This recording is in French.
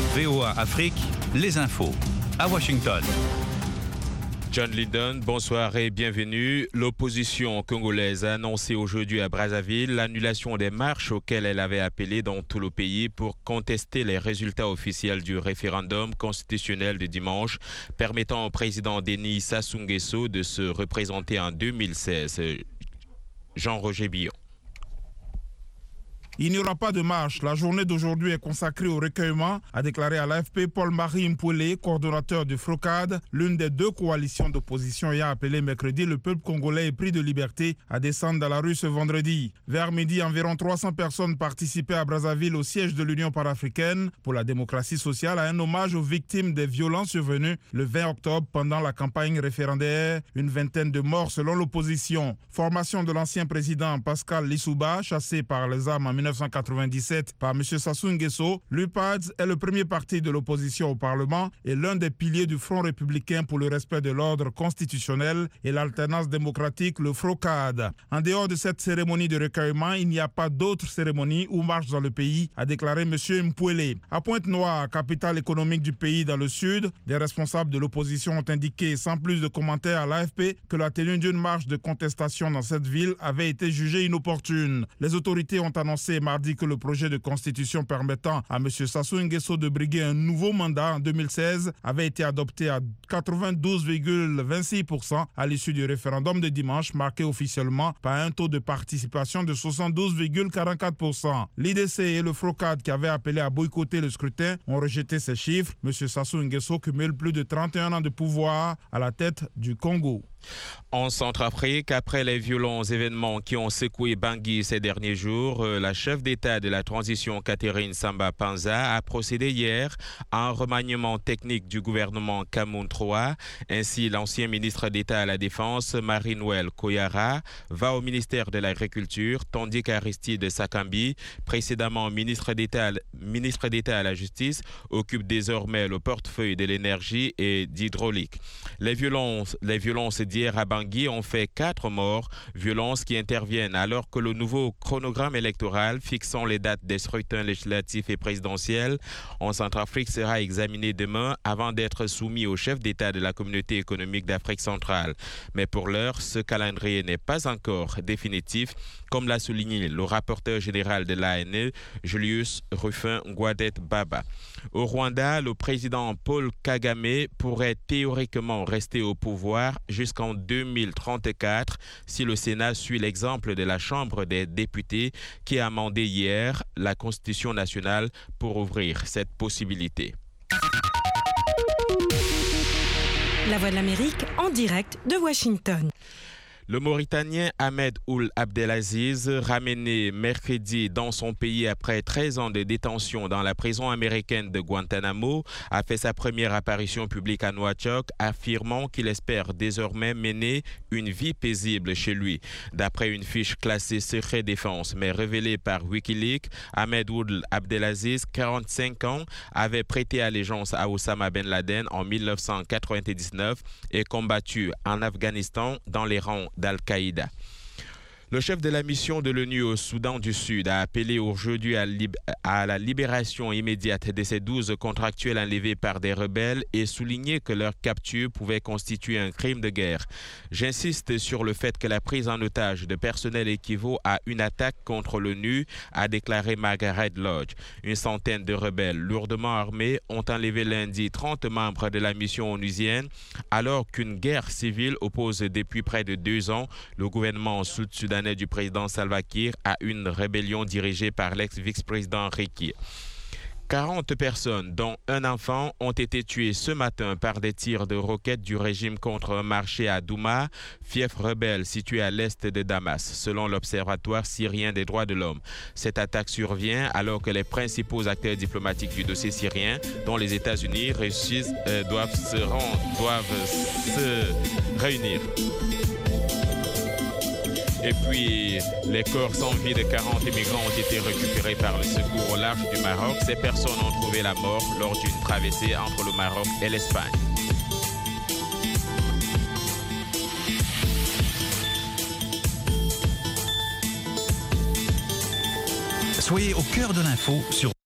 VOA Afrique, les infos. À Washington. John Lydon, bonsoir et bienvenue. L'opposition congolaise a annoncé aujourd'hui à Brazzaville l'annulation des marches auxquelles elle avait appelé dans tout le pays pour contester les résultats officiels du référendum constitutionnel de dimanche permettant au président Denis Sassou Nguesso de se représenter en 2016. Jean-Roger Billon. Il n'y aura pas de marche. La journée d'aujourd'hui est consacrée au recueillement, a déclaré à l'AFP Paul-Marie Mpouele, coordonnateur du FROCAD, l'une des deux coalitions d'opposition ayant appelé mercredi le peuple congolais épris de liberté à descendre dans la rue ce vendredi. Vers midi, environ 300 personnes participaient à Brazzaville au siège de l'Union panafricaine pour la démocratie sociale à un hommage aux victimes des violences survenues le 20 octobre pendant la campagne référendaire. Une vingtaine de morts selon l'opposition. Formation de l'ancien président Pascal Lissouba, chassé par les armes en 1997 par M. Sassou Nguesso, l'UPADS est le premier parti de l'opposition au Parlement et l'un des piliers du Front républicain pour le respect de l'ordre constitutionnel et l'alternance démocratique, le FROCAD. En dehors de cette cérémonie de recueillement, il n'y a pas d'autres cérémonies ou marches dans le pays, a déclaré M. Mpouele. À Pointe-Noire, capitale économique du pays dans le sud, des responsables de l'opposition ont indiqué, sans plus de commentaires à l'AFP, que la tenue d'une marche de contestation dans cette ville avait été jugée inopportune. Les autorités ont annoncé mardi que le projet de constitution permettant à M. Sassou Nguesso de briguer un nouveau mandat en 2016 avait été adopté à 92,26% à l'issue du référendum de dimanche, marqué officiellement par un taux de participation de 72,44%. L'IDC et le FROCAD, qui avaient appelé à boycotter le scrutin, ont rejeté ces chiffres. M. Sassou Nguesso cumule plus de 31 ans de pouvoir à la tête du Congo. En Centrafrique, après les violents événements qui ont secoué Bangui ces derniers jours, la chef d'État de la transition Catherine Samba Panza a procédé hier à un remaniement technique du gouvernement Cameroun III. Ainsi, l'ancien ministre d'État à la Défense, Marie-Noël Koyara, va au ministère de l'Agriculture, tandis qu'Aristide Sakambi, précédemment ministre d'État à la Justice, occupe désormais le portefeuille de l'énergie et d'hydraulique. Les violences d'hier à Bangui ont fait 4 morts, violences qui interviennent alors que le nouveau chronogramme électoral fixant les dates des scrutins législatifs et présidentiels en Centrafrique sera examiné demain avant d'être soumis au chef d'État de la Communauté économique d'Afrique centrale. Mais pour l'heure, ce calendrier n'est pas encore définitif, comme l'a souligné le rapporteur général de l'ANE, Julius Rufin-Ngouadet-Baba. Au Rwanda, le président Paul Kagame pourrait théoriquement rester au pouvoir jusqu'en 2034 si le Sénat suit l'exemple de la Chambre des députés qui a amendé hier la Constitution nationale pour ouvrir cette possibilité. La Voix de l'Amérique en direct de Washington. Le Mauritanien Ahmed Ould Abdelaziz, ramené mercredi dans son pays après 13 ans de détention dans la prison américaine de Guantanamo, a fait sa première apparition publique à Nouakchott, affirmant qu'il espère désormais mener une vie paisible chez lui. D'après une fiche classée secret défense mais révélée par Wikileaks, Ahmed Ould Abdelaziz, 45 ans, avait prêté allégeance à Osama Ben Laden en 1999 et combattu en Afghanistan dans les rangs d'Al-Qaïda. Le chef de la mission de l'ONU au Soudan du Sud a appelé aujourd'hui à la libération immédiate de ces 12 contractuels enlevés par des rebelles et souligné que leur capture pouvait constituer un crime de guerre. J'insiste sur le fait que la prise en otage de personnel équivaut à une attaque contre l'ONU, a déclaré Margaret Lodge. Une centaine de rebelles lourdement armés ont enlevé lundi 30 membres de la mission onusienne, alors qu'une guerre civile oppose depuis près de 2 ans le gouvernement sud-sudanais du président Salva Kiir à une rébellion dirigée par l'ex-vice-président Riek. 40 personnes, dont un enfant, ont été tuées ce matin par des tirs de roquettes du régime contre un marché à Douma, fief rebelle situé à l'est de Damas, selon l'Observatoire syrien des droits de l'homme. Cette attaque survient alors que les principaux acteurs diplomatiques du dossier syrien, dont les États-Unis, doivent se réunir. Et puis, les corps sans vie de 40 immigrants ont été récupérés par le secours au large du Maroc. Ces personnes ont trouvé la mort lors d'une traversée entre le Maroc et l'Espagne. Soyez au cœur de l'info sur